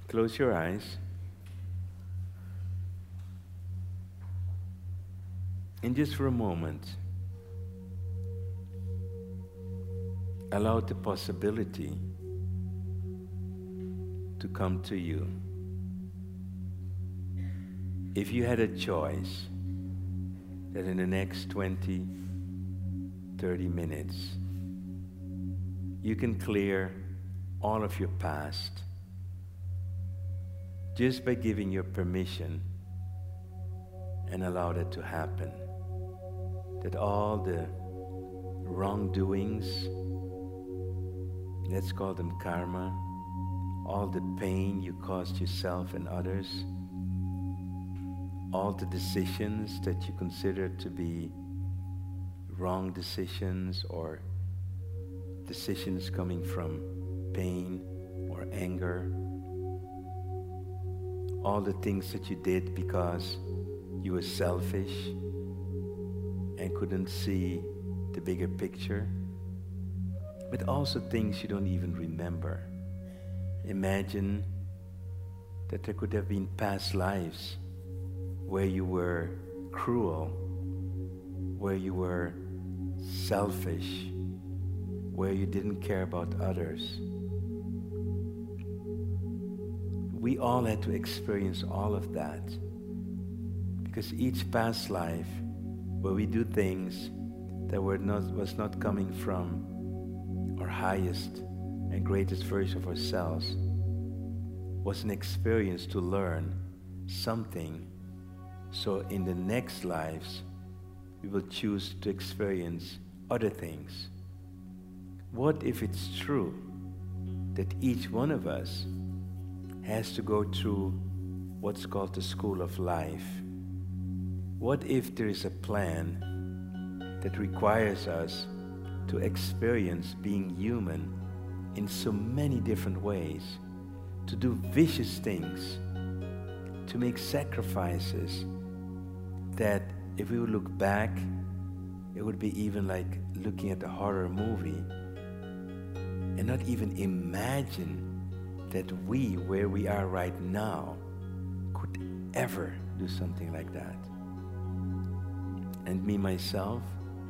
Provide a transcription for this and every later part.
Close your eyes. And just for a moment, allow the possibility to come to you. If you had a choice that in the next 20, 30 minutes, you can clear all of your past just by giving your permission and allow that to happen. That all the wrongdoings, let's call them karma, all the pain you caused yourself and others, all the decisions that you consider to be wrong decisions or decisions coming from pain or anger, all the things that you did because you were selfish and couldn't see the bigger picture, but also things you don't even remember. Imagine that there could have been past lives where you were cruel, where you were selfish, where you didn't care about others. We all had to experience all of that, because each past life where we do things that was not coming from our highest and greatest version of ourselves was an experience to learn something, so in the next lives we will choose to experience other things. What if it's true that each one of us has to go through what's called the school of life? What if there is a plan that requires us to experience being human in so many different ways, to do vicious things, to make sacrifices that if we would look back, it would be even like looking at a horror movie and not even imagine that we, where we are right now, could ever do something like that. And me, myself,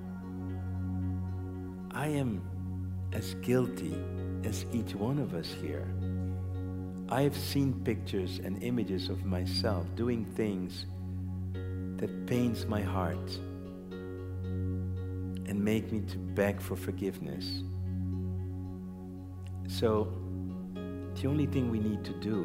I am as guilty as each one of us here. I have seen pictures and images of myself doing things that pains my heart and make me to beg for forgiveness. So the only thing we need to do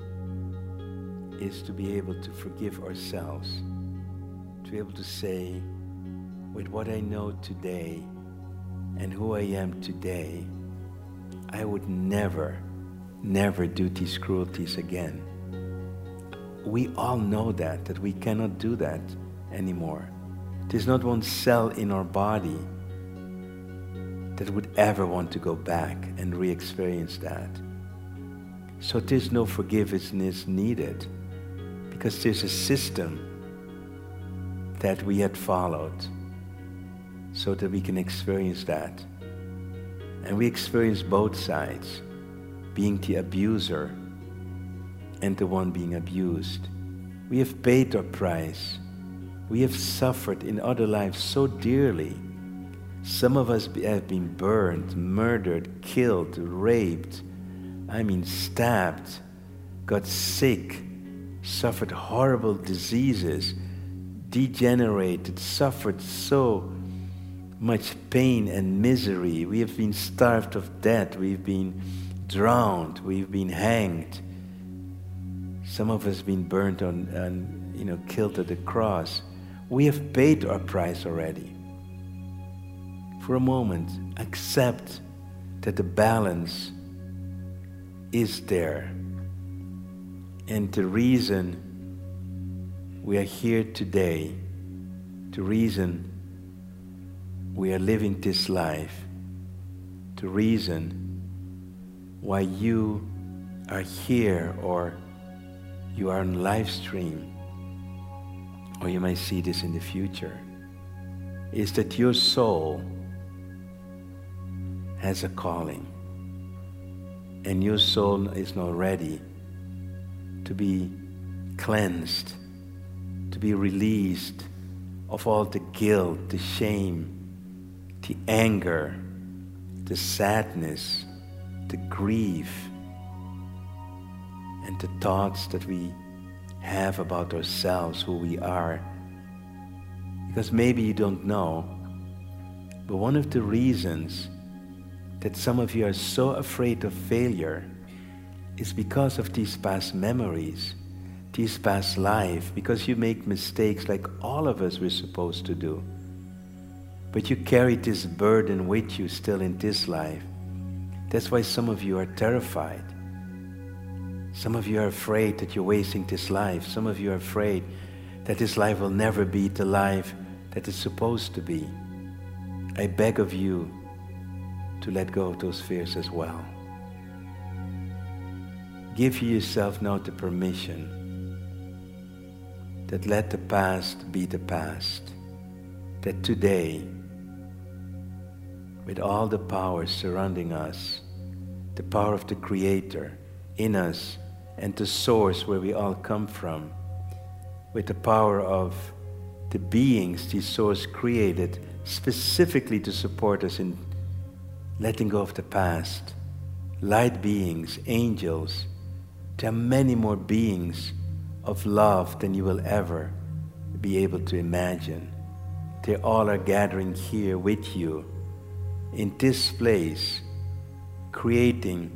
is to be able to forgive ourselves, to be able to say, with what I know today and who I am today, I would never do these cruelties again. We all know that we cannot do that anymore. There's not one cell in our body that would ever want to go back and re-experience that. So there's no forgiveness needed, because there's a system that we had followed so that we can experience that. And we experience both sides, being the abuser and the one being abused. We have paid our price. We have suffered in other lives so dearly. Some of us have been burned, murdered, killed, raped, stabbed, got sick, suffered horrible diseases, degenerated, suffered so much pain and misery. We have been starved of death. We've been drowned. We've been hanged. Some of us been burnt and killed at the cross. We have paid our price already. For a moment, accept that the balance is there. And the reason we are here today, the reason we are living this life, the reason why you are here, or you are on live stream, or you might see this in the future, is that your soul has a calling, and your soul is not ready to be cleansed, to be released of all the guilt, the shame, the anger, the sadness, the grief, and the thoughts that we have about ourselves, who we are. Because maybe you don't know, but one of the reasons that some of you are so afraid of failure is because of these past memories, these past life, because you make mistakes like all of us were supposed to do. But you carry this burden with you still in this life. That's why some of you are terrified. Some of you are afraid that you're wasting this life. Some of you are afraid that this life will never be the life that it's supposed to be. I beg of you to let go of those fears as well. Give yourself now the permission that let the past be the past. That today, with all the powers surrounding us, the power of the Creator in us and the source where we all come from, with the power of the beings the source created specifically to support us in letting go of the past, light beings, angels. There are many more beings of love than you will ever be able to imagine. They all are gathering here with you in this place, creating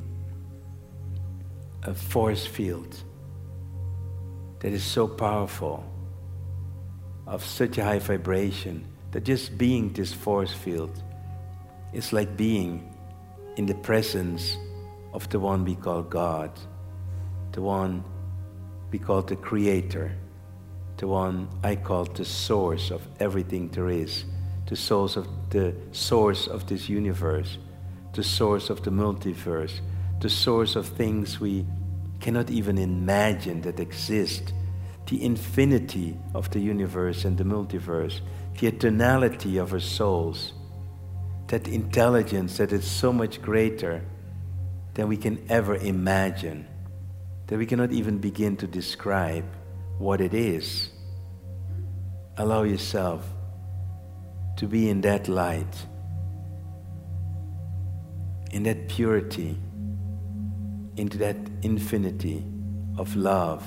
a force field that is so powerful, of such a high vibration, that just being this force field is like being in the presence of the one we call God, the one we call the Creator, the one I call the source of everything there is, the source of this universe, the source of the multiverse, the source of things we cannot even imagine that exist, the infinity of the universe and the multiverse, the eternality of our souls, that intelligence that is so much greater than we can ever imagine, that we cannot even begin to describe what it is. Allow yourself to be in that light, in that purity, into that infinity of love.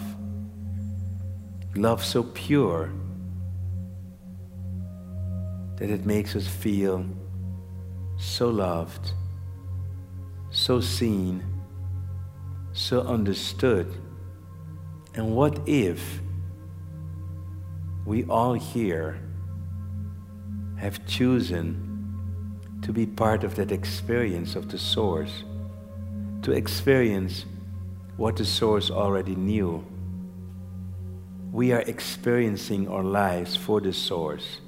Love so pure that it makes us feel so loved, so seen, so understood. And what if we all here have chosen to be part of that experience of the Source, to experience what the Source already knew? We are experiencing our lives for the Source.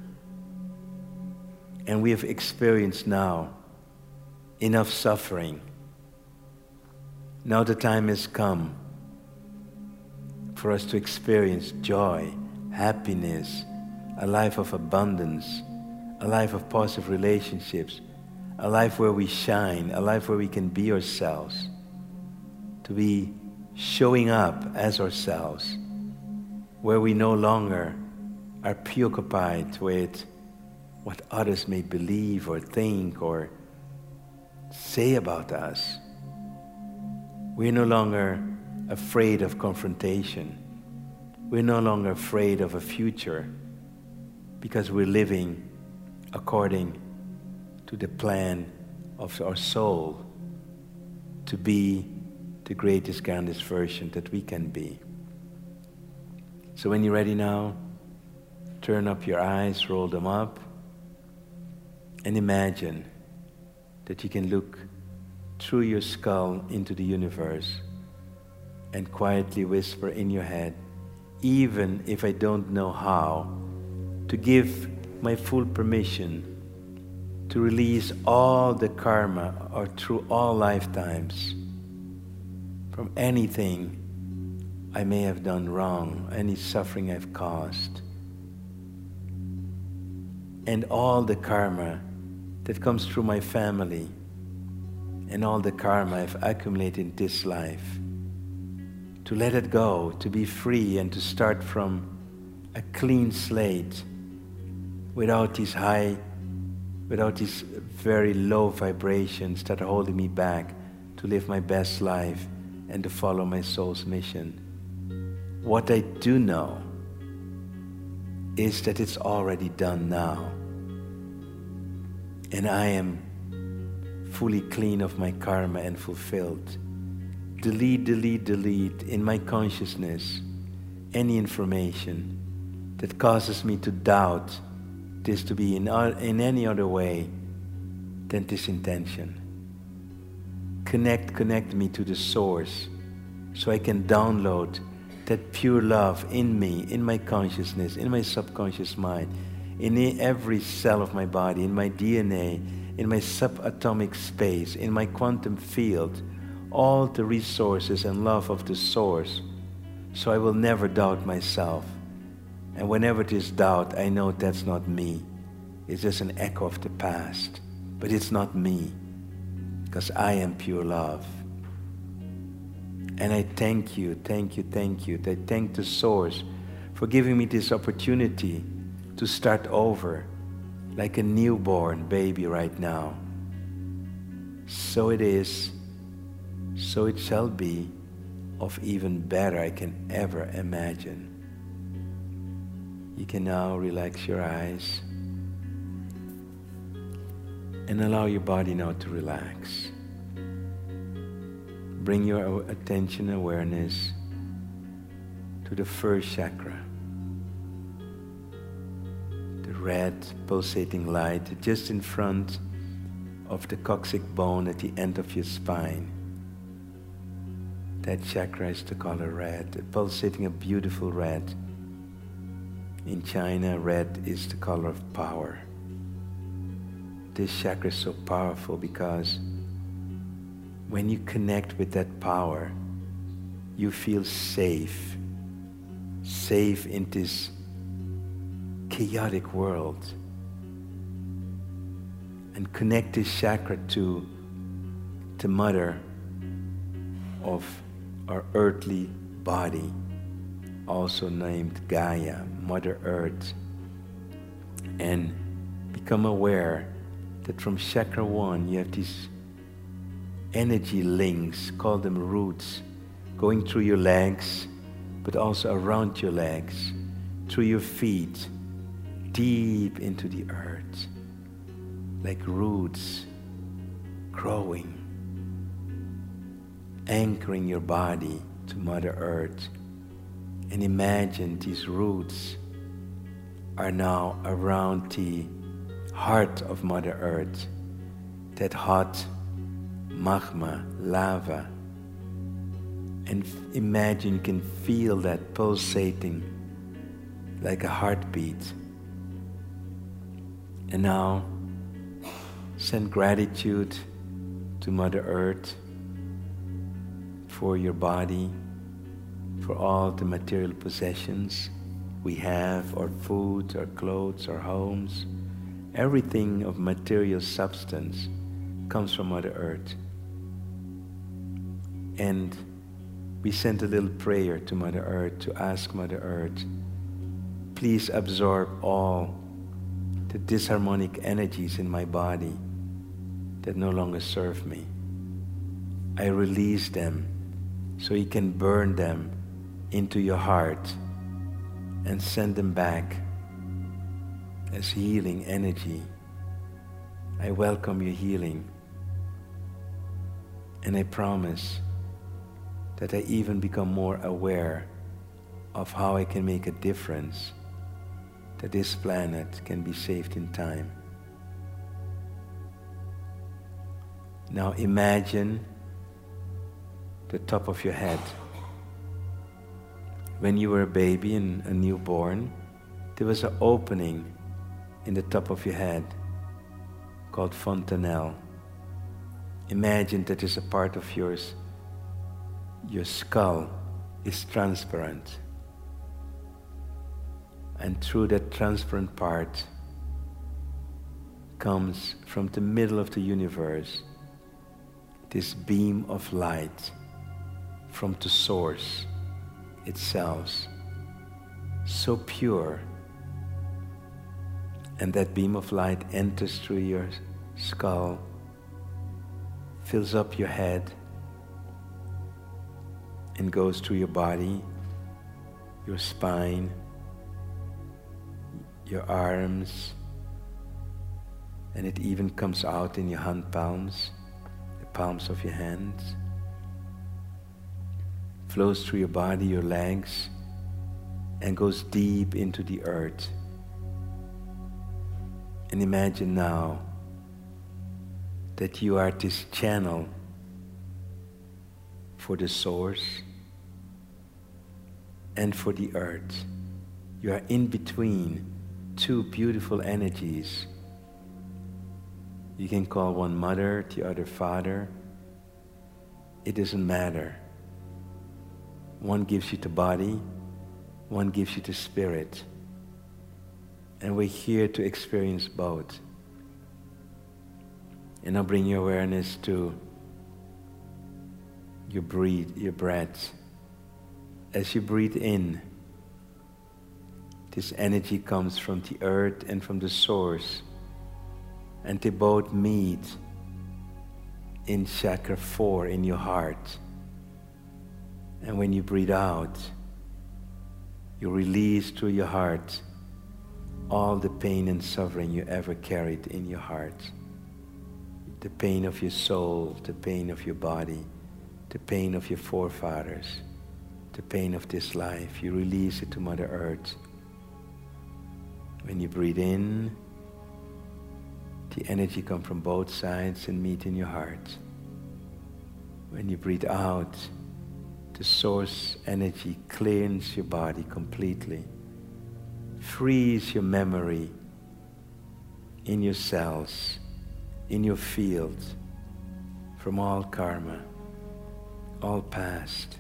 And we have experienced now enough suffering. Now the time has come for us to experience joy, happiness, a life of abundance, a life of positive relationships, a life where we shine, a life where we can be ourselves, to be showing up as ourselves, where we no longer are preoccupied with what others may believe or think or say about us. We're no longer afraid of confrontation. We're no longer afraid of a future because we're living according to the plan of our soul to be the greatest, grandest version that we can be. So when you're ready now, turn up your eyes, roll them up, and imagine that you can look through your skull into the universe and quietly whisper in your head, even if I don't know how, to give my full permission to release all the karma or through all lifetimes from anything I may have done wrong, any suffering I've caused, and all the karma that comes through my family, and all the karma I've accumulated in this life, to let it go, to be free and to start from a clean slate without these very low vibrations that are holding me back to live my best life and to follow my soul's mission. What I do know is that it's already done now. And I am fully clean of my karma and fulfilled. Delete, delete, delete in my consciousness any information that causes me to doubt this to be in any other way than this intention. Connect me to the source so I can download that pure love in me, in my consciousness, in my subconscious mind, in every cell of my body, in my DNA, in my subatomic space, in my quantum field, all the resources and love of the source, so I will never doubt myself. And whenever there's doubt, I know that's not me. It's just an echo of the past. But it's not me, because I am pure love. And I thank you. I thank the source for giving me this opportunity to start over like a newborn baby right now. So it is, so it shall be, of even better I can ever imagine. You can now relax your eyes and allow your body now to relax. Bring your attention and awareness to the first chakra, the red pulsating light just in front of the coccyx bone at the end of your spine. That chakra is the color red, pulsating a beautiful red. In China, red is the color of power. This chakra is so powerful because when you connect with that power, you feel safe in this chaotic world. And connect this chakra to the mother of our earthly body, also named Gaia, Mother Earth, and become aware that from chakra 1 you have these energy links, call them roots, going through your legs, but also around your legs, through your feet, deep into the earth, like roots growing, anchoring your body to Mother Earth. And imagine these roots are now around the heart of Mother Earth, that hot magma, lava. And imagine you can feel that pulsating like a heartbeat. And now send gratitude to Mother Earth for your body, for all the material possessions we have, our food, our clothes, our homes. Everything of material substance comes from Mother Earth. And we sent a little prayer to Mother Earth to ask Mother Earth, please absorb all the disharmonic energies in my body that no longer serve me. I release them so you can burn them into your heart and send them back as healing energy. I welcome your healing, and I promise that I even become more aware of how I can make a difference, that this planet can be saved in time. Now imagine the top of your head. When you were a baby and a newborn, there was an opening in the top of your head called fontanelle. Imagine that is a part of yours. Your skull is transparent. And through that transparent part comes from the middle of the universe this beam of light from the source, itself, so pure, and that beam of light enters through your skull, fills up your head, and goes through your body, your spine, your arms, and it even comes out in your hand palms, the palms of your hands, flows through your body, your legs, and goes deep into the earth. And imagine now that you are this channel for the source and for the earth. You are in between two beautiful energies. You can call one mother, the other father. It doesn't matter. One gives you the body, one gives you the spirit. And we're here to experience both. And now bring your awareness to your breath. As you breathe in, this energy comes from the earth and from the source. And they both meet in chakra 4 in your heart. And when you breathe out, you release through your heart all the pain and suffering you ever carried in your heart. The pain of your soul, the pain of your body, the pain of your forefathers, the pain of this life. You release it to Mother Earth. When you breathe in, the energy comes from both sides and meet in your heart. When you breathe out, the source energy cleans your body completely, frees your memory in your cells, in your field, from all karma, all past.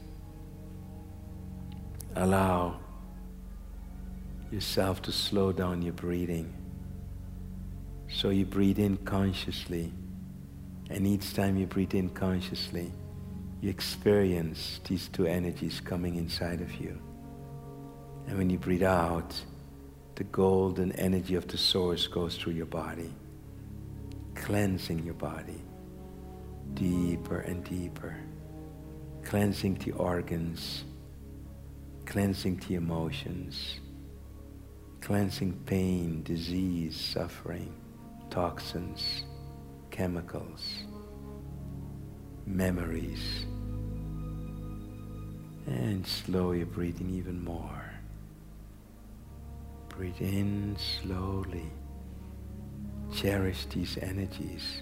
Allow yourself to slow down your breathing. So you breathe in consciously, and each time you breathe in consciously, you experience these two energies coming inside of you. And when you breathe out, the golden energy of the source goes through your body, cleansing your body deeper and deeper, cleansing the organs, cleansing the emotions, cleansing pain, disease, suffering, toxins, chemicals, memories. And slow your breathing even more. Breathe in slowly. Cherish these energies.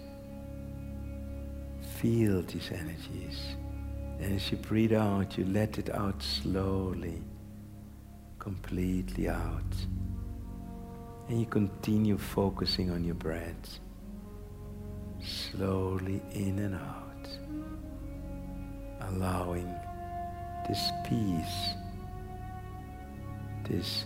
Feel these energies. And as you breathe out, you let it out slowly, completely out. And you continue focusing on your breath. Slowly in and out. Allowing this peace, this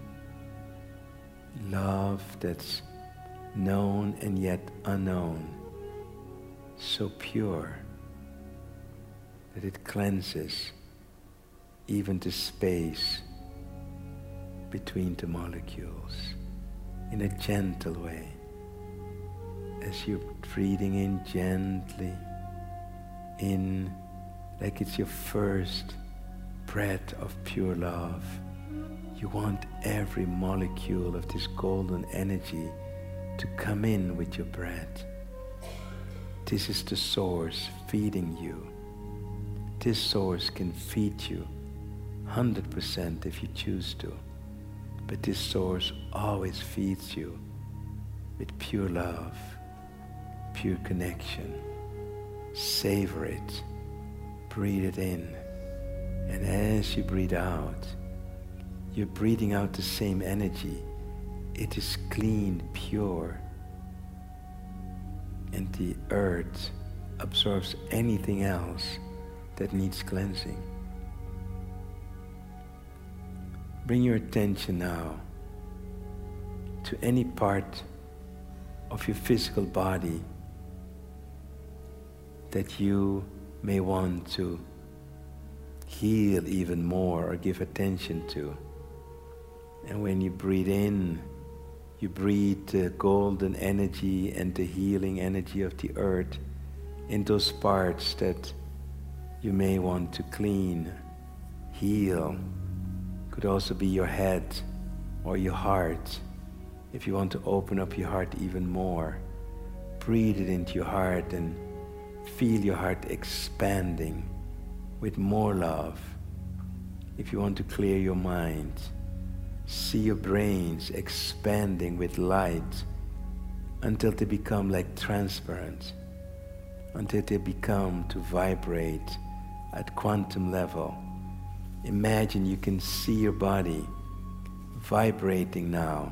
love that's known and yet unknown, so pure that it cleanses even the space between the molecules in a gentle way. As you're breathing in gently, in like it's your first breath of pure love. You want every molecule of this golden energy to come in with your breath. This is the source feeding you. This source can feed you 100% if you choose to. But this source always feeds you with pure love, pure connection. Savor it. Breathe it in. And as you breathe out, you're breathing out the same energy. It is clean, pure. And the earth absorbs anything else that needs cleansing. Bring your attention now to any part of your physical body that you may want to heal even more or give attention to. And when you breathe in, you breathe the golden energy and the healing energy of the earth in those parts that you may want to clean, heal. Could also be your head or your heart. If you want to open up your heart even more, breathe it into your heart and feel your heart expanding with more love. If you want to clear your mind, see your brains expanding with light until they become like transparent, until they become to vibrate at quantum level. Imagine you can see your body vibrating now,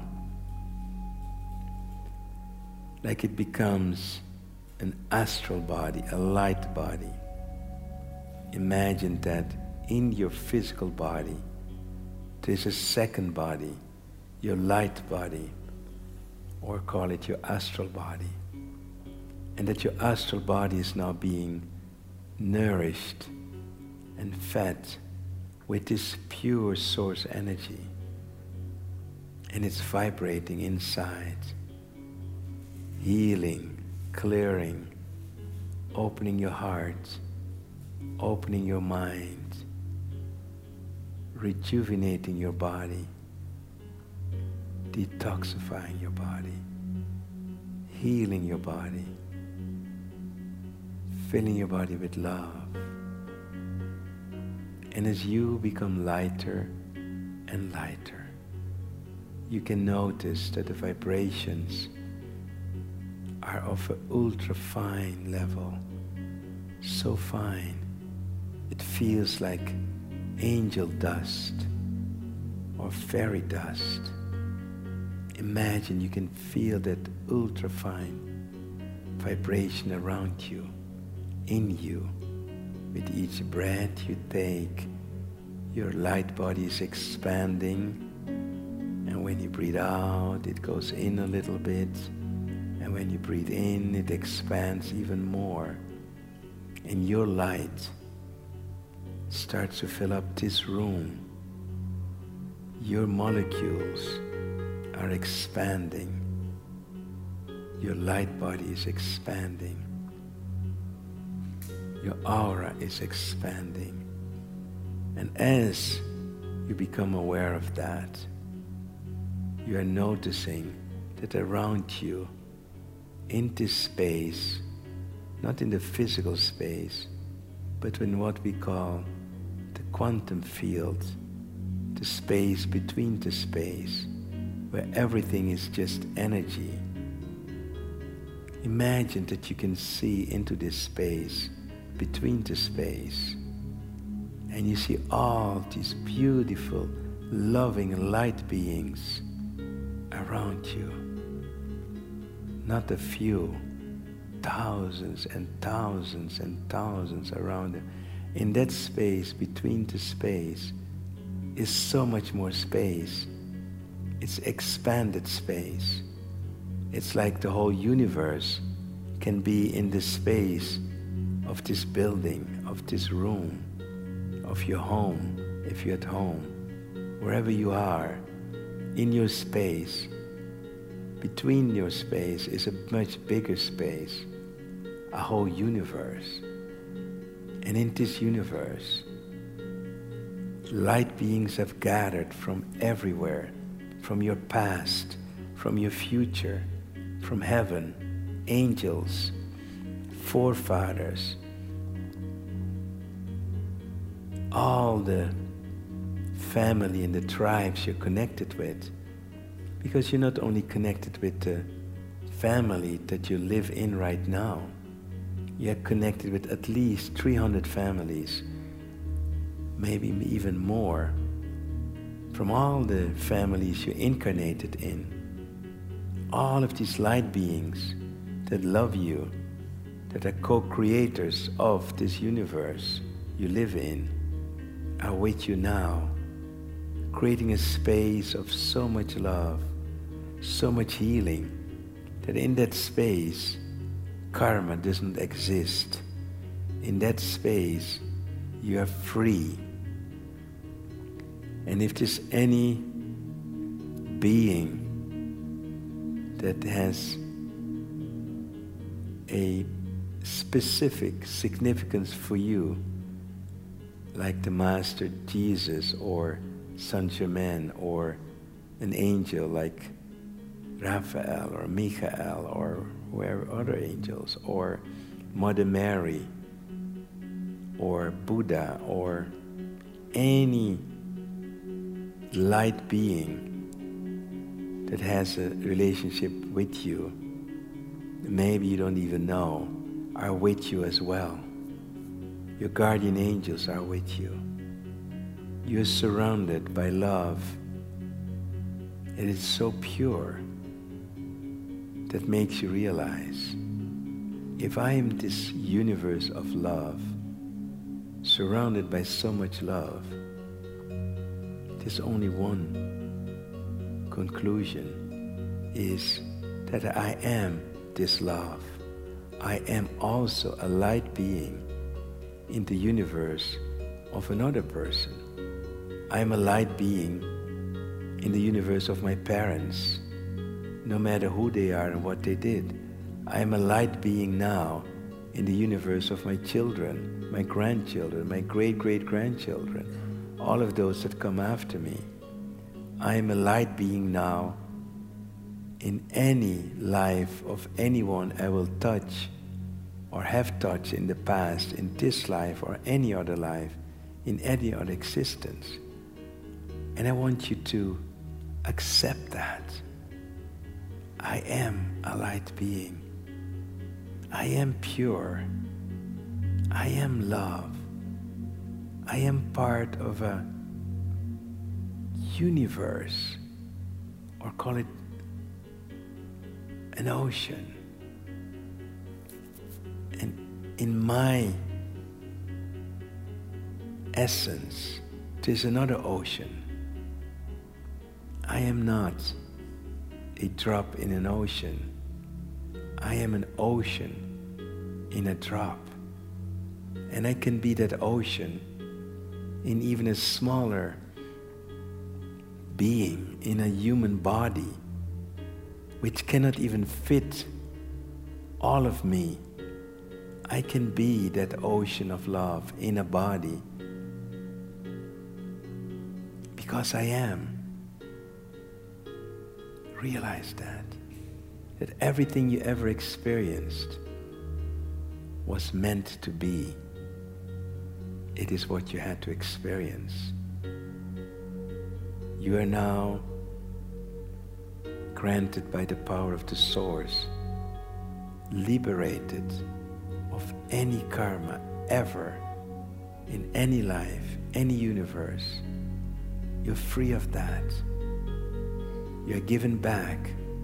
like it becomes an astral body, a light body. Imagine that in your physical body, there's a second body, your light body, or call it your astral body. And that your astral body is now being nourished and fed with this pure source energy. And it's vibrating inside, healing, clearing, opening your heart, opening your mind, rejuvenating your body, detoxifying your body, healing your body, filling your body with love. And as you become lighter and lighter, you can notice that the vibrations are of an ultra fine level, so fine it feels like angel dust or fairy dust. Imagine you can feel that ultra fine vibration around you, in you. With each breath you take, your light body is expanding, and when you breathe out, it goes in a little bit, and when you breathe in, it expands even more. And your light starts to fill up this room. Your molecules are expanding. Your light body is expanding. Your aura is expanding. And as you become aware of that, you are noticing that around you, in this space, not in the physical space, but in what we call the quantum field, the space between the space, where everything is just energy. Imagine that you can see into this space, between the space, and you see all these beautiful, loving light beings around you. Not a few, thousands and thousands and thousands around them. In that space, between the space, is so much more space. It's expanded space. It's like the whole universe can be in the space of this building, of this room, of your home, if you're at home, wherever you are, in your space. Between your space is a much bigger space, a whole universe. And in this universe, light beings have gathered from everywhere, from your past, from your future, from heaven, angels, forefathers, all the family and the tribes you're connected with, because you're not only connected with the family that you live in right now, you're connected with at least 300 families, maybe even more, from all the families you're incarnated in. All of these light beings that love you, that are co-creators of this universe you live in, are with you now, creating a space of so much love, so much healing, that in that space, karma doesn't exist. In that space, you are free And if there's any being that has a specific significance for you, like the Master Jesus or Saint Germain or an angel like Raphael or Michael or whoever other angels, or Mother Mary or Buddha or any light being that has a relationship with you, maybe you don't even know, are with you as well. Your guardian angels are with you. You're surrounded by love. It is so pure that makes you realize, if I am this universe of love, surrounded by so much love, there's only one conclusion, is that I am this love. I am also a light being in the universe of another person. I am a light being in the universe of my parents, no matter who they are and what they did. I am a light being now in the universe of my children, my grandchildren, my great-great-grandchildren, all of those that come after me. I am a light being now in any life of anyone I will touch or have touched in the past, in this life or any other life, in any other existence. And I want you to accept that. I am a light being. I am pure. I am love. I am part of a universe, or call it an ocean. And in my essence, there's another ocean. I am not a drop in an ocean. I am an ocean in a drop. And I can be that ocean in even a smaller being, in a human body, which cannot even fit all of me. I can be that ocean of love in a body because I am. Realize that everything you ever experienced was meant to be. It is what you had to experience. You are now granted by the power of the Source, liberated of any karma ever in any life, any universe. You're free of that. You're given back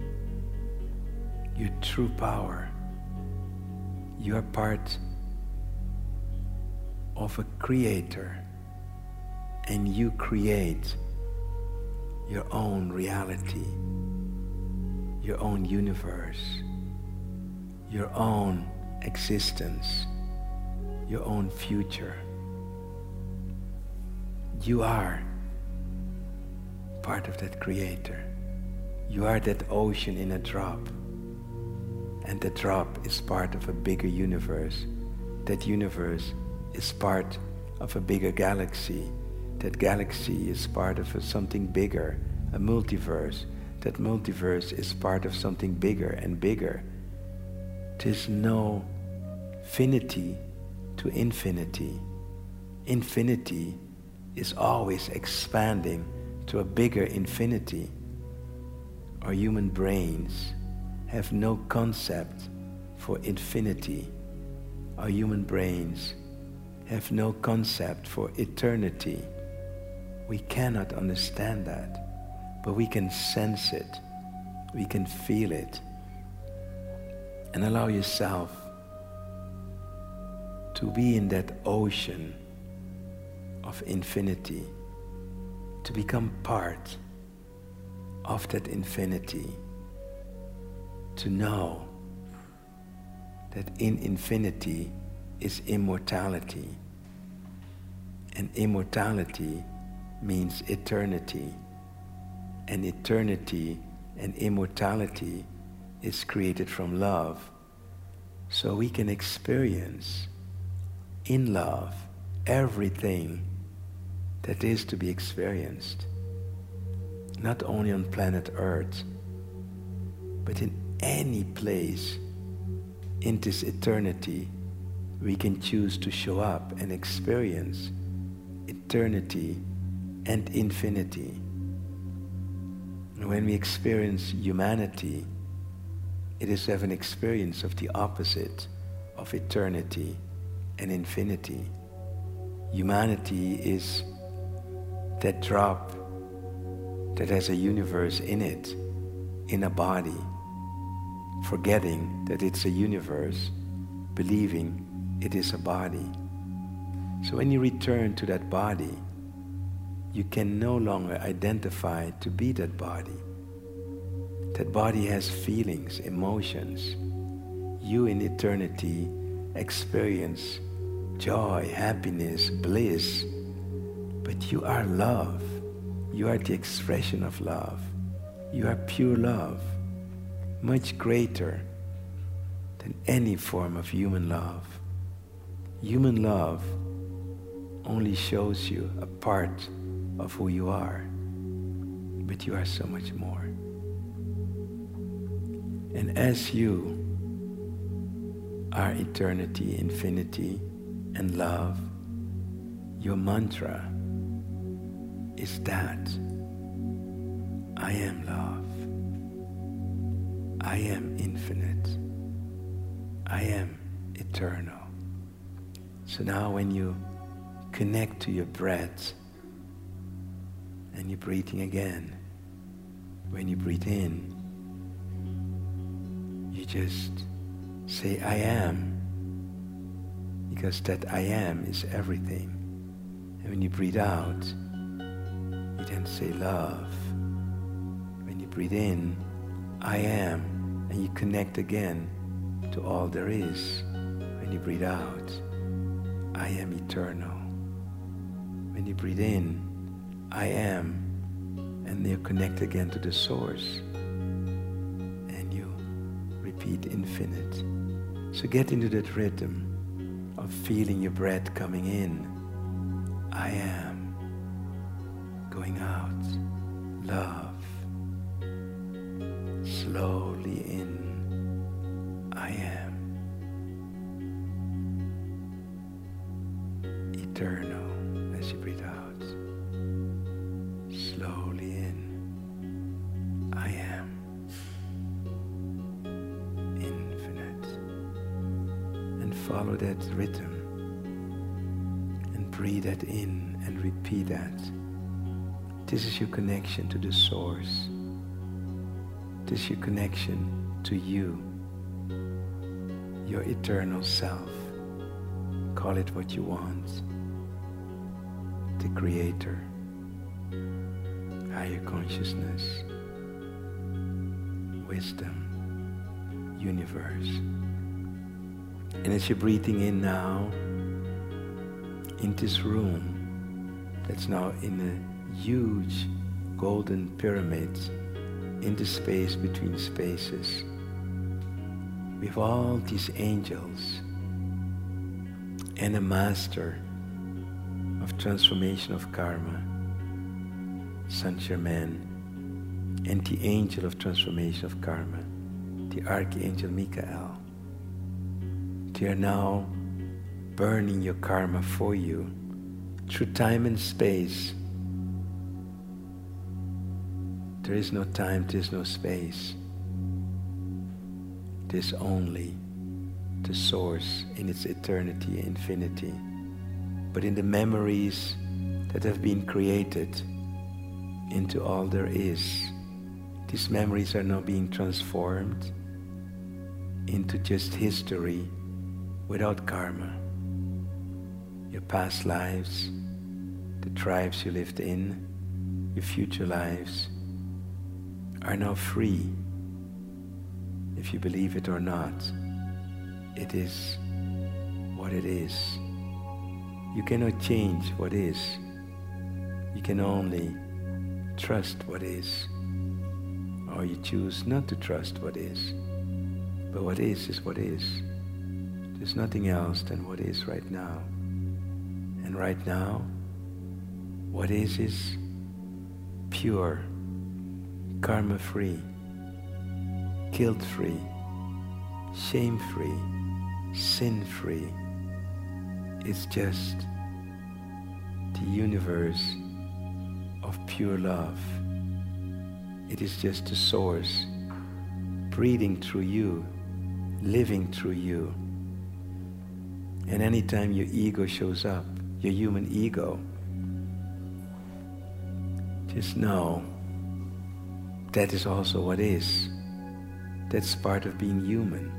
your true power. You are part of a creator, and you create your own reality, your own universe, your own existence, your own future. You are part of that creator. You are that ocean in a drop, and the drop is part of a bigger universe. That universe is part of a bigger galaxy. That galaxy is part of something bigger, a multiverse. That multiverse is part of something bigger and bigger. There's no finity to infinity. Infinity is always expanding to a bigger infinity. Our human brains have no concept for infinity. Our human brains have no concept for eternity. We cannot understand that, but we can sense it. We can feel it. And allow yourself to be in that ocean of infinity, to become part of that infinity, to know that in infinity is immortality, and immortality means eternity. And eternity and immortality is created from love. So we can experience in love everything that is to be experienced. Not only on planet Earth, but in any place in this eternity, we can choose to show up and experience eternity and infinity. And when we experience humanity, it is to have an experience of the opposite of eternity and infinity. Humanity is that drop that has a universe in it, in a body, forgetting that it's a universe, believing it is a body. So when you return to that body, you can no longer identify to be that body. That body has feelings, emotions. You in eternity experience joy, happiness, bliss, but you are love. You are the expression of love. You are pure love, much greater than any form of human love. Human love only shows you a part of who you are, but you are so much more. And as you are eternity, infinity, and love, your mantra is that I am love, I am infinite, I am eternal. So now when you connect to your breath and you're breathing again, when you breathe in, you just say I am, because that I am is everything. And when you breathe out, you then say love. When you breathe in, I am, and you connect again to all there is. When you breathe out, I am eternal. When you breathe in, I am, and you connect again to the source. And you repeat infinite. So get into that rhythm of feeling your breath coming in. I am. Going out. Love. Slowly in. I am. Eternal as you breathe out. Slowly in. I am. Infinite. And follow that rhythm. And breathe that in and repeat that. This is your connection to the source. This is your connection to you, your eternal self. Call it what you want. The Creator, higher consciousness, wisdom, universe. And as you're breathing in now, in this room that's now in a huge golden pyramid in the space between spaces, with all these angels and a master of transformation of karma, Saint Germain, and the angel of transformation of karma, the Archangel Michael. They are now burning your karma for you through time and space. There is no time, there is no space. There's only the source in its eternity and infinity. But in the memories that have been created into all there is, these memories are now being transformed into just history without karma. Your past lives, the tribes you lived in, your future lives are now free. If you believe it or not, it is what it is. You cannot change what is, You can only trust what is, or you choose not to trust what is. But what is what is. There's nothing else than what is right now. And right now, what is pure, karma-free, guilt-free, shame-free, sin-free. It's just the universe of pure love. It is just the source breathing through you, living through you. And anytime your ego shows up, your human ego, just know that is also what is. That's part of being human.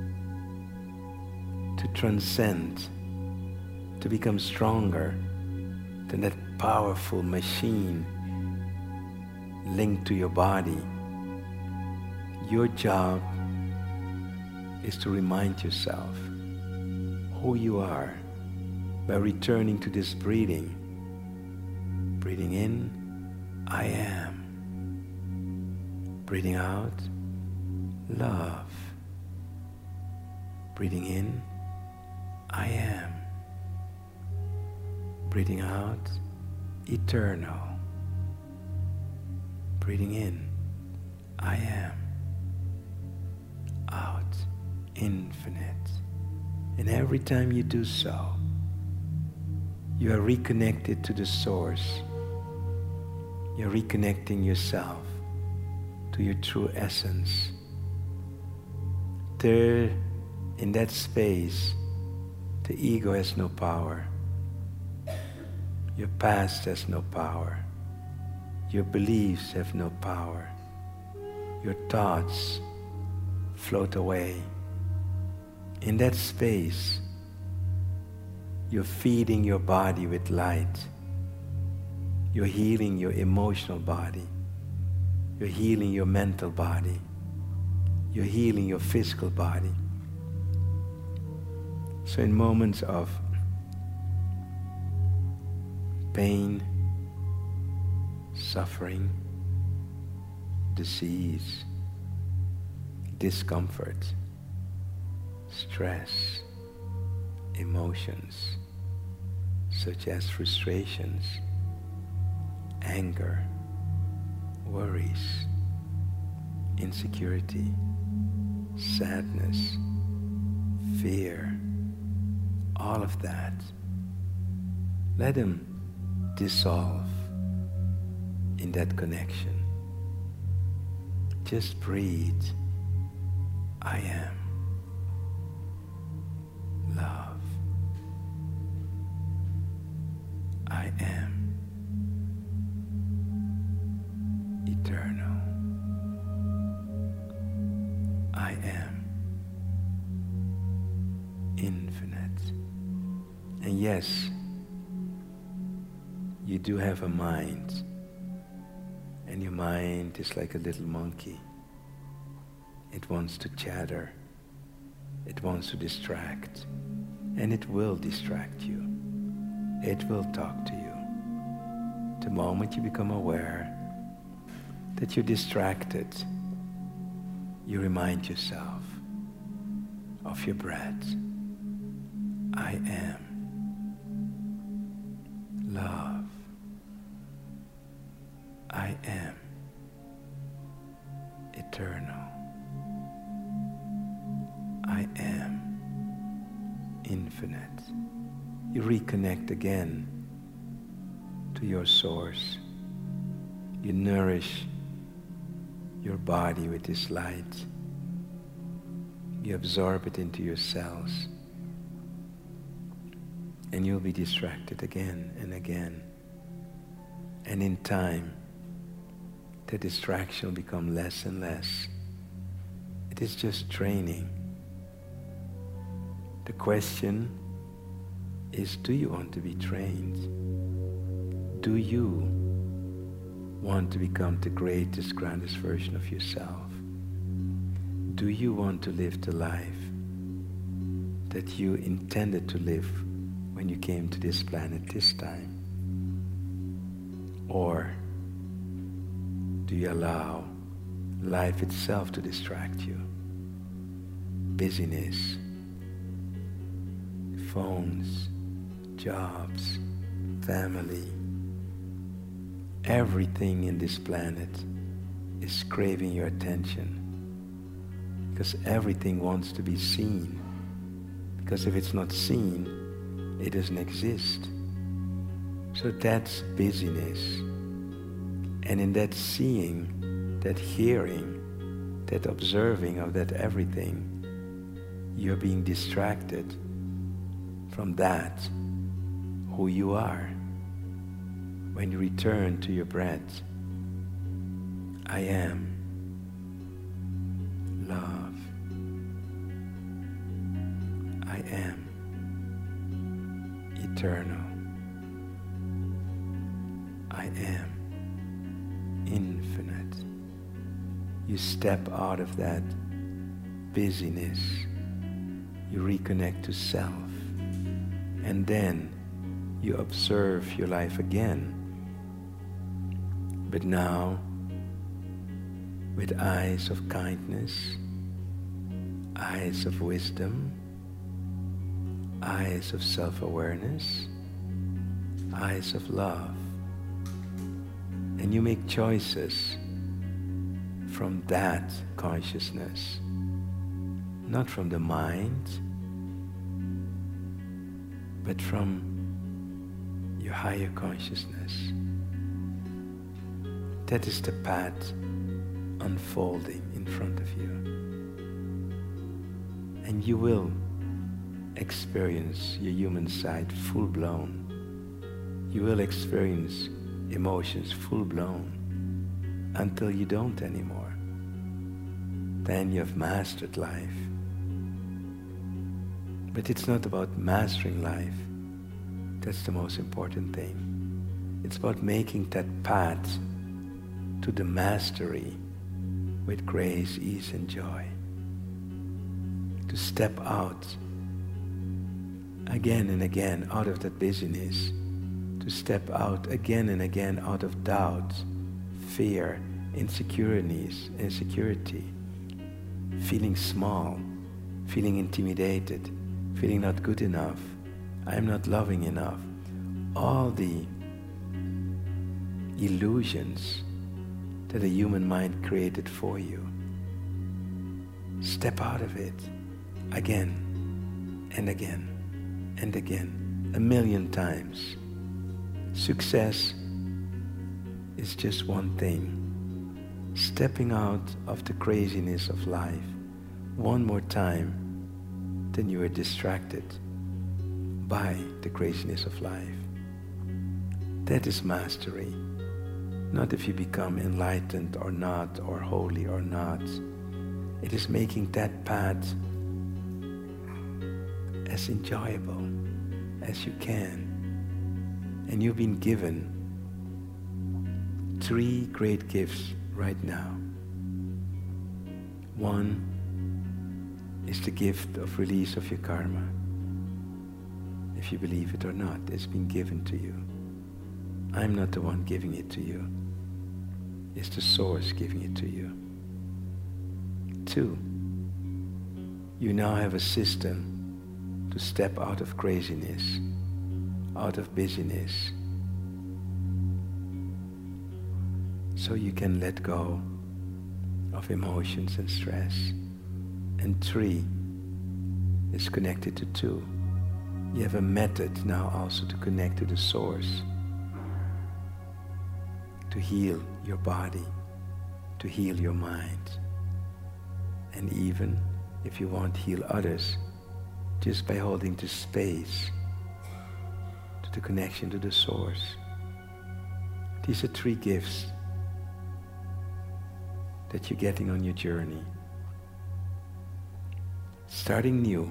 To transcend, to become stronger than that powerful machine linked to your body. Your job is to remind yourself who you are by returning to this breathing. Breathing in, I am. Breathing out, love. Breathing in, I am. Breathing out, eternal. Breathing in, I am. Out, infinite. And every time you do so, you are reconnected to the source. You're reconnecting yourself to your true essence. There, in that space, the ego has no power. Your past has no power. Your beliefs have no power. Your thoughts float away. In that space, you're feeding your body with light. You're healing your emotional body. You're healing your mental body. You're healing your physical body. So in moments of pain, suffering, disease, discomfort, stress, emotions such as frustrations, anger, worries, insecurity, sadness, fear, all of that, let them dissolve in that connection. Just breathe. I am love. I am eternal. I am infinite. And yes, you do have a mind, and your mind is like a little monkey. It wants to chatter, it wants to distract, and it will distract you. It will talk to you. The moment you become aware that you're distracted, you remind yourself of your breath. I am love. I am eternal. I am infinite. You reconnect again to your source. You nourish your body with this light. You absorb it into your cells. And you'll be distracted again and again. And in time, the distraction will become less and less. It is just training. The question is, do you want to be trained? Do you want to become the greatest, grandest version of yourself? Do you want to live the life that you intended to live when you came to this planet this time? Or do you allow life itself to distract you? Busyness, phones, jobs, family, everything in this planet is craving your attention, because everything wants to be seen. Because if it's not seen, it doesn't exist. So that's busyness. And in that seeing, that hearing, that observing of that everything, you're being distracted from that, who you are. When you return to your breath, I am love. I am eternal. I am infinite. You step out of that busyness. You reconnect to self. And then you observe your life again. But now, with eyes of kindness, eyes of wisdom, eyes of self-awareness, eyes of love. And you make choices from that consciousness, not from the mind, but from your higher consciousness. That is the path unfolding in front of you. And you will experience your human side full-blown. You will experience emotions full-blown until you don't anymore. Then you have mastered life. But it's not about mastering life. That's the most important thing. It's about making that path to the mastery with grace, ease, and joy. To step out again and again out of that busyness. To step out again and again out of doubt, fear, insecurity, feeling small, feeling intimidated, feeling not good enough, I'm not loving enough. All the illusions that the human mind created for you. Step out of it again and again and again, 1,000,000 times. Success is just one thing. Stepping out of the craziness of life one more time, then you are distracted by the craziness of life. That is mastery. Not if you become enlightened or not, or holy or not. It is making that path as enjoyable as you can. And you've been given 3 great gifts right now. One is the gift of release of your karma. If you believe it or not, it's been given to you. I'm not the one giving it to you. It's the source giving it to you. 2, you now have a system to step out of craziness, out of busyness, so you can let go of emotions and stress. And 3 is connected to 2. You have a method now also to connect to the source, to heal your body, to heal your mind, and even if you want to heal others, just by holding the space to the connection to the source. These are 3 gifts that you're getting on your journey. Starting new,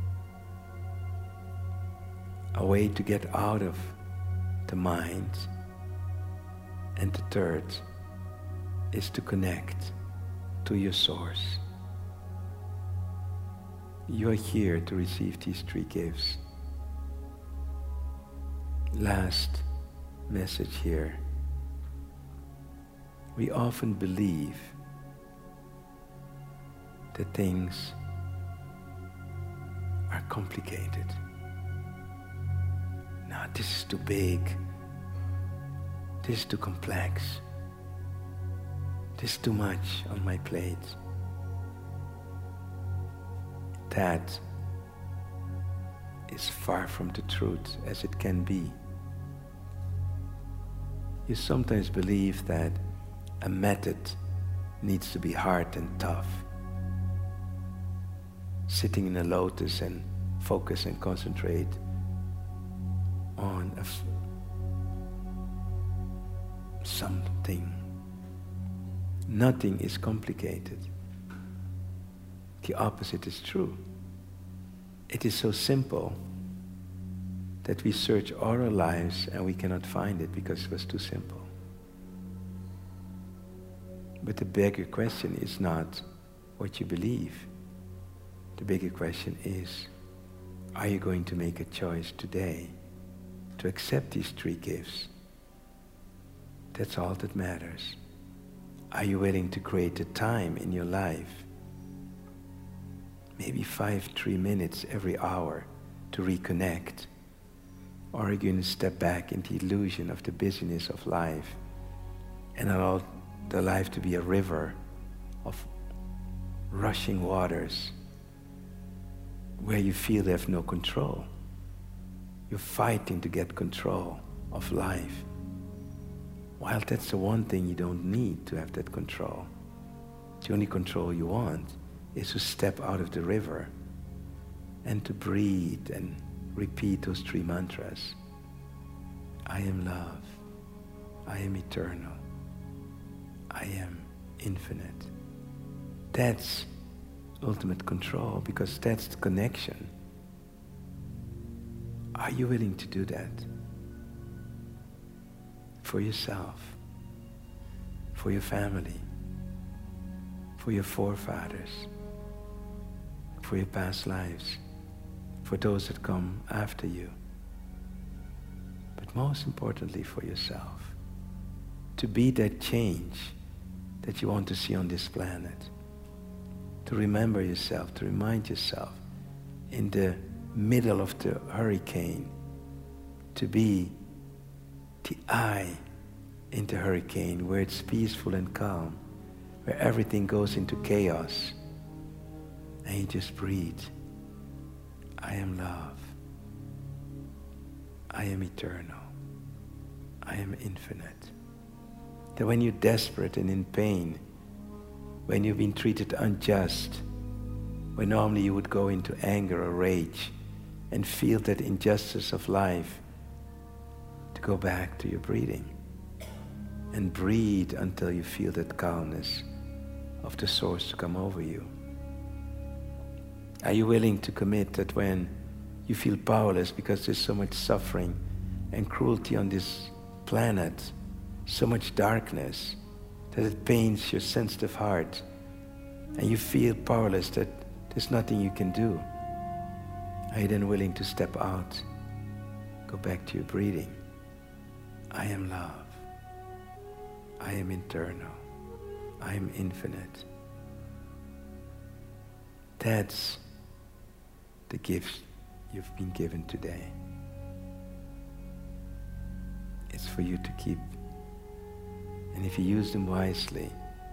a way to get out of the mind. And the 3rd is to connect to your source. You're here to receive these 3 gifts. Last message here. we often believe that things are complicated. No, this is too big. This is too complex. This is too much on my plate. That is far from the truth as it can be. You sometimes believe that a method needs to be hard and tough. Sitting in a lotus and focus and concentrate on something. Nothing is complicated. The opposite is true. It is so simple that we search all our lives and we cannot find it because it was too simple. But the bigger question is not what you believe. The bigger question is, are you going to make a choice today to accept these three gifts? That's all that matters. Are you willing to create a time in your life, maybe 3 minutes every hour, to reconnect? Or are you going to step back into the illusion of the busyness of life and allow the life to be a river of rushing waters where you feel you have no control? You're fighting to get control of life. While that's the one thing you don't need to have that control. The only control you want is to step out of the river and to breathe and repeat those 3 mantras. I am love. I am eternal. I am infinite. That's ultimate control, because that's the connection. Are you willing to do that? For yourself, for your family, for your forefathers, for your past lives, for those that come after you, but most importantly for yourself, to be that change that you want to see on this planet, to remember yourself, to remind yourself in the middle of the hurricane, to be the eye in the hurricane where it's peaceful and calm, where everything goes into chaos, and you just breathe. I am love. I am eternal. I am infinite. That when you're desperate and in pain, when you've been treated unjust, when normally you would go into anger or rage and feel that injustice of life, to go back to your breathing and breathe until you feel that calmness of the source to come over you. Are you willing to commit that when you feel powerless because there's so much suffering and cruelty on this planet, so much darkness, that it pains your sensitive heart, and you feel powerless, that there's nothing you can do? Are you then willing to step out, go back to your breathing? I am love. I am eternal. I am infinite. That's the gift you've been given today. It's for you to keep. And if you use them wisely,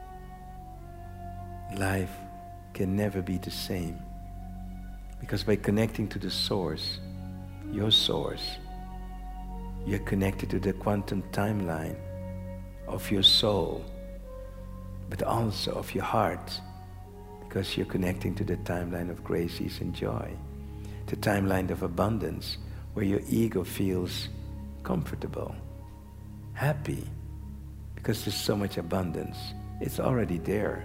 life can never be the same. Because by connecting to the source, your source, you're connected to the quantum timeline of your soul, but also of your heart, because you're connecting to the timeline of grace, ease, and joy, the timeline of abundance, where your ego feels comfortable, happy, because there's so much abundance. It's already there.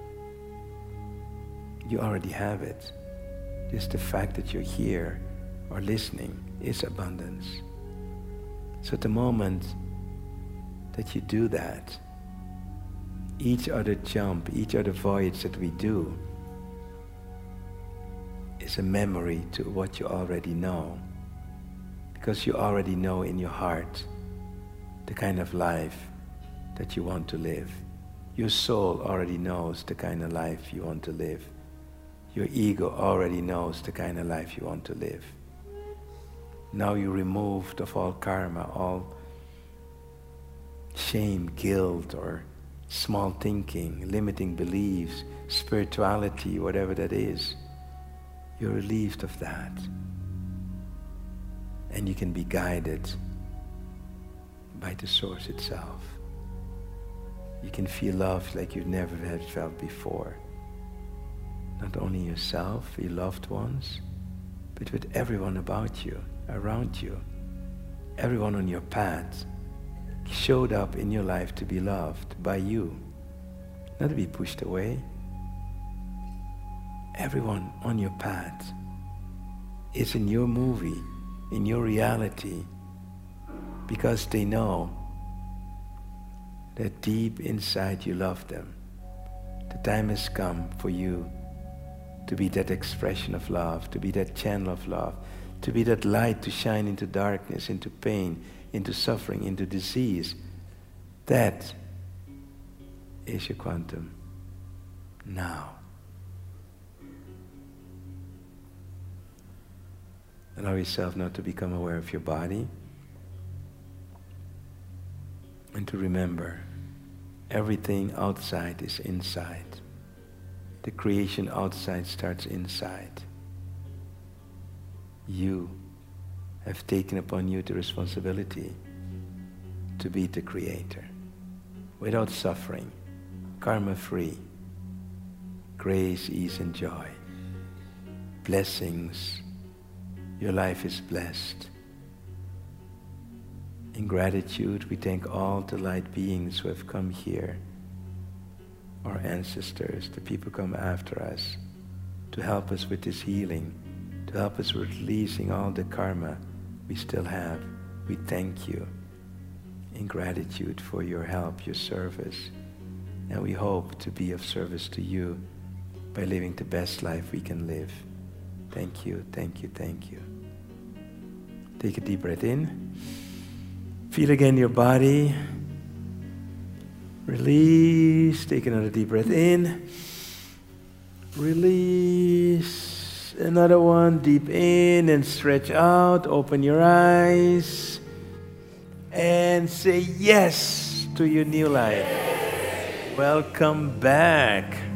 You already have it. Just the fact that you're here or listening is abundance. So at the moment that you do that, each other jump, each other voyage that we do is a memory to what you already know. Because you already know in your heart the kind of life that you want to live. Your soul already knows the kind of life you want to live. Your ego already knows the kind of life you want to live. Now you're removed of all karma, all shame, guilt, or small thinking, limiting beliefs, spirituality, whatever that is. You're relieved of that. And you can be guided by the source itself. You can feel love like you've never had felt before. Not only yourself, your loved ones, but with everyone about you, around you. Everyone on your path showed up in your life to be loved by you, not to be pushed away. Everyone on your path is in your movie, in your reality, because they know that deep inside you love them. The time has come for you to be that expression of love, to be that channel of love, to be that light to shine into darkness, into pain, into suffering, into disease. That is your quantum now. Allow yourself now to become aware of your body and to remember everything outside is inside. The creation outside starts inside. You have taken upon you the responsibility to be the creator without suffering, karma-free, grace, ease, and joy, blessings. Your life is blessed. In gratitude, we thank all the light beings who have come here, our ancestors, the people who come after us, to help us with this healing, to help us with releasing all the karma we still have. We thank you in gratitude for your help, your service, and we hope to be of service to you by living the best life we can live. Thank you, thank you, thank you. Take a deep breath in. Feel again your body. Release. Take another deep breath in. Release. Another one. Deep in and stretch out. Open your eyes. And say yes to your new life. Welcome back.